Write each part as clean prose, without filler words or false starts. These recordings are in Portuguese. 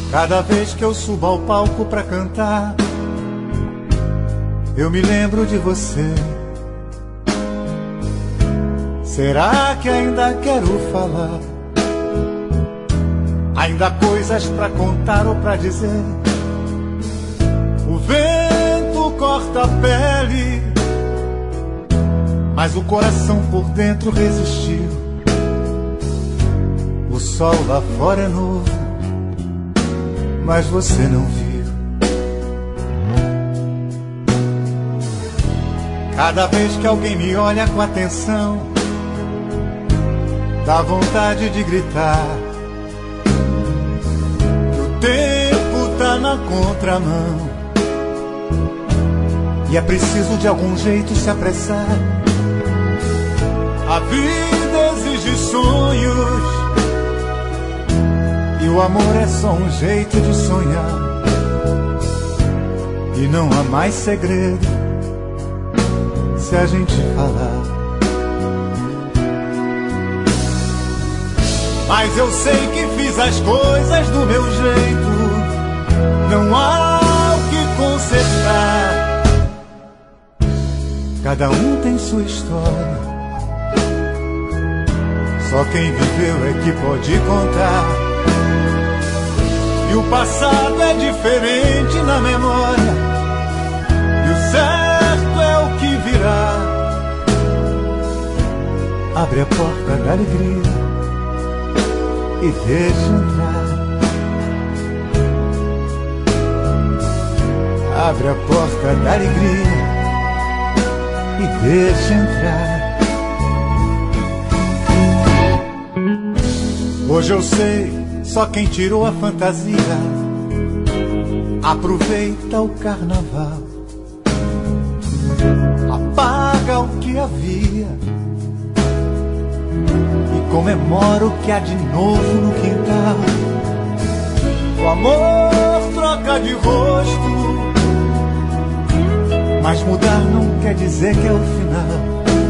Cada vez que eu subo ao palco pra cantar, eu me lembro de você. Será que ainda quero falar? Ainda há coisas pra contar ou pra dizer. O vento corta a pele, mas o coração por dentro resistiu. O sol lá fora é novo, mas você não viu. Cada vez que alguém me olha com atenção, dá vontade de gritar que o tempo tá na contramão e é preciso de algum jeito se apressar. A vida exige sonhos e o amor é só um jeito de sonhar. E não há mais segredo se a gente falar. Mas eu sei que fiz as coisas do meu jeito, não há o que consertar. Cada um tem sua história, só quem viveu é que pode contar. E o passado é diferente na memória, e o certo é o que virá. Abre a porta da alegria e deixa entrar. Abre a porta da alegria e deixa entrar. Hoje eu sei, só quem tirou a fantasia aproveita o carnaval, apaga o que havia e comemora o que há de novo no quintal. O amor troca de rosto, mas mudar não quer dizer que é o final.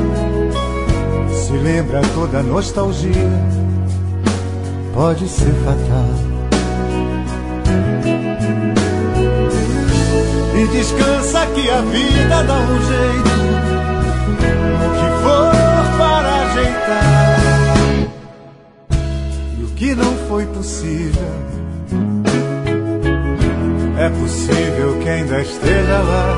Se lembra toda a nostalgia, pode ser fatal. E descansa que a vida dá um jeito, o que for para ajeitar. E o que não foi possível, é possível que ainda esteja lá.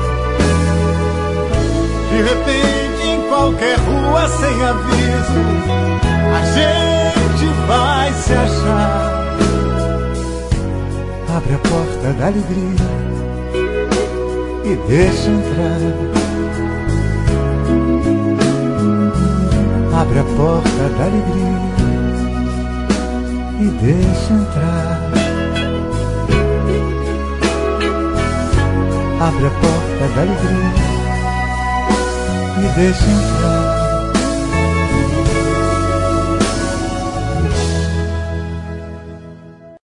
De repente, em qualquer rua sem aviso, a gente vai se achar. Abre a porta da alegria e deixa entrar. Abre a porta da alegria e deixa entrar. Abre a porta da alegria e deixa entrar.